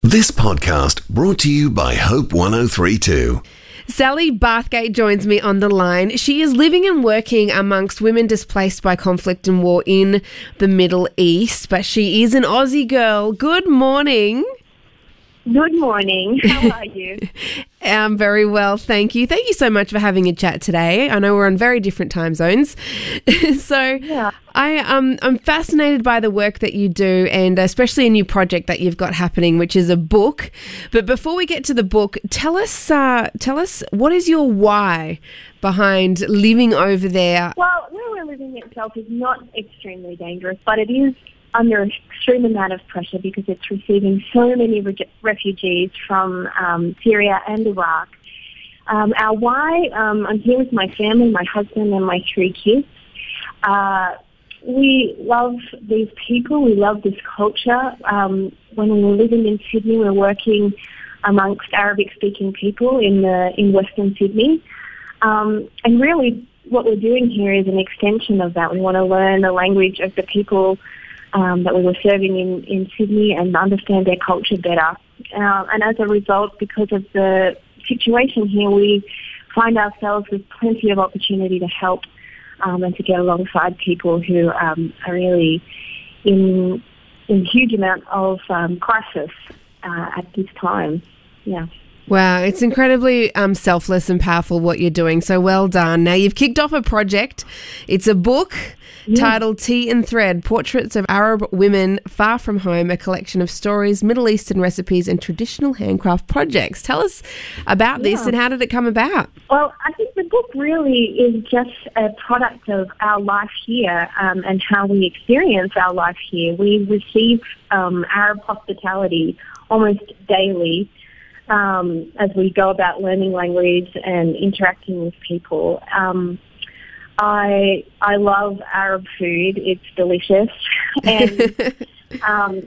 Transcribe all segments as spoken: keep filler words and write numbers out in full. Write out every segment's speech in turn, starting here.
This podcast brought to you by Hope one oh three point two. Sally Bathgate joins me on the line. She is living and working amongst women displaced by conflict and war in the Middle East, but she is an Aussie girl. Good morning. Good morning. How are you? I'm very well, thank you. Thank you so much for having a chat today. I know we're on very different time zones. so Yeah. I, um, I'm fascinated by the work that you do, and especially a new project that you've got happening, which is a book. But before we get to the book, tell us, uh, tell us what is your why behind living over there? Well, where we're living itself is not extremely dangerous, but it is under an extreme amount of pressure because it's receiving so many re- refugees from um, Syria and Iraq. Um, our why, um, I'm here with my family, my husband and my three kids. Uh, we love these people. We love this culture. Um, when we were living in Sydney, we were working amongst Arabic-speaking people in the in Western Sydney. Um, and really what we're doing here is an extension of that. We want to learn the language of the people Um, that we were serving in, in Sydney and understand their culture better. Uh, and as a result, because of the situation here, we find ourselves with plenty of opportunity to help um, and to get alongside people who um, are really in in huge amount of um, crisis uh, at this time. Yeah. Wow, it's incredibly um, selfless and powerful what you're doing. So well done. Now, you've kicked off a project. It's a book titled Tea and Thread, Portraits of Arab Women Far From Home, a collection of stories, Middle Eastern recipes and traditional handcraft projects. Tell us about this Yeah. and how did it come about? Well, I think the book really is just a product of our life here um, and how we experience our life here. We receive um, Arab hospitality almost daily um, as we go about learning language and interacting with people. Um, I I love Arab food. It's delicious, and um,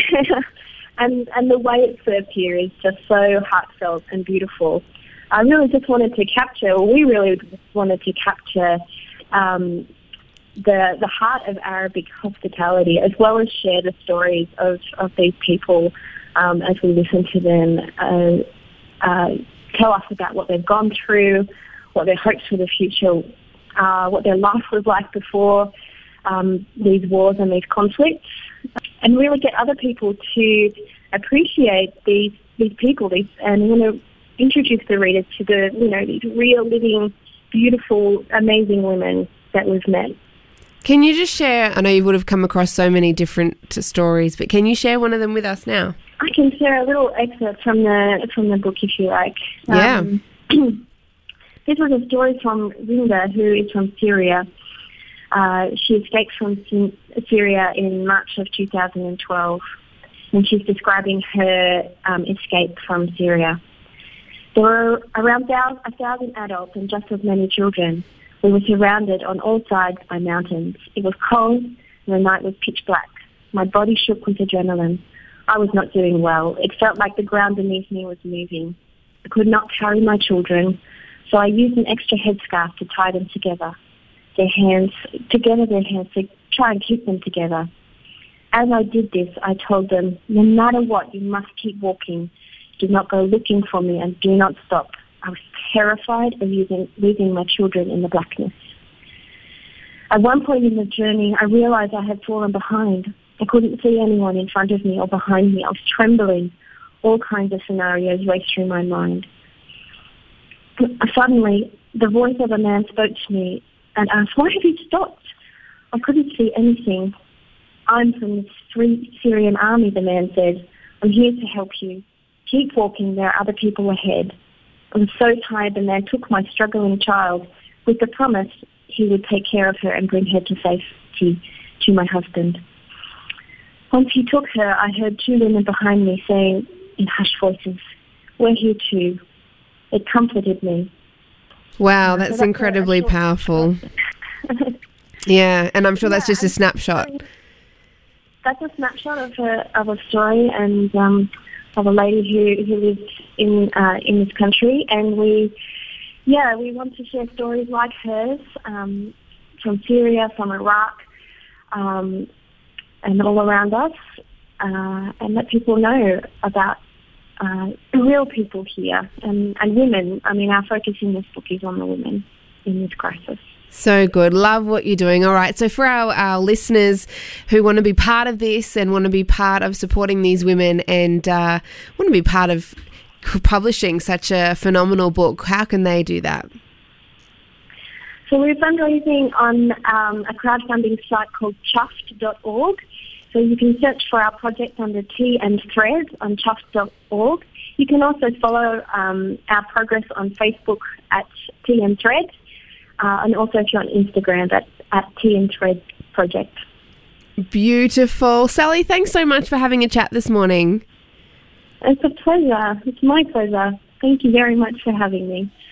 and and the way it's served here is just so heartfelt and beautiful. I really just wanted to capture. Well, we really just wanted to capture um, the the heart of Arabic hospitality, as well as share the stories of of these people um, as we listen to them uh, uh, tell us about what they've gone through, what their hopes for the future. Uh, what their life was like before um, these wars and these conflicts, and really get other people to appreciate these these people. These, and want to introduce the readers to the you know these real, living, beautiful, amazing women that we've met. Can you just share, I know you would have come across so many different stories, but can you share one of them with us now? I can share a little excerpt from the from the book if you like. Yeah. Um, This was a story from Rinda, who is from Syria. Uh, she escaped from Syria in March of two thousand twelve, and she's describing her um, escape from Syria. There were around a thousand adults and just as many children. We were surrounded on all sides by mountains. It was cold, and the night was pitch black. My body shook with adrenaline. I was not doing well. It felt like the ground beneath me was moving. I could not carry my children. So I used an extra headscarf to tie them together, their hands, together their hands to try and keep them together. As I did this, I told them, no matter what, you must keep walking. Do not go looking for me and do not stop. I was terrified of using, losing my children in the blackness. At one point in the journey, I realized I had fallen behind. I couldn't see anyone in front of me or behind me. I was trembling. All kinds of scenarios raced through my mind. Suddenly, the voice of a man spoke to me and asked, why have you stopped? I couldn't see anything. I'm from the Free Syrian Army, the man said. I'm here to help you. Keep walking, there are other people ahead. I was so tired, the man took my struggling child with the promise he would take care of her and bring her to safety to my husband. Once he took her, I heard two women behind me saying in hushed voices, we're here too. It comforted me. Wow, So that's, that's incredibly a, a powerful. Yeah, and I'm sure that's Yeah, just a snapshot. That's a snapshot of a of a story and um, of a lady who who lives in uh, in this country, and we, yeah, we want to share stories like hers um, from Syria, from Iraq, um, and all around us, uh, and let people know about uh, the real people here and, and women. I mean, our focus in this book is on the women in this crisis. So good. Love what you're doing. All right. So for our, our listeners who want to be part of this and want to be part of supporting these women and uh, want to be part of publishing such a phenomenal book, how can they do that? So we're fundraising on um, a crowdfunding site called chuffed dot org. So you can search for our project under Tea and Thread on chuffed dot org. You can also follow um, our progress on Facebook at Tea and Thread, uh, and also if you're on Instagram, that's at Tea and Thread Project. Beautiful. Sally, thanks so much for having a chat this morning. It's a pleasure. It's my pleasure. Thank you very much for having me.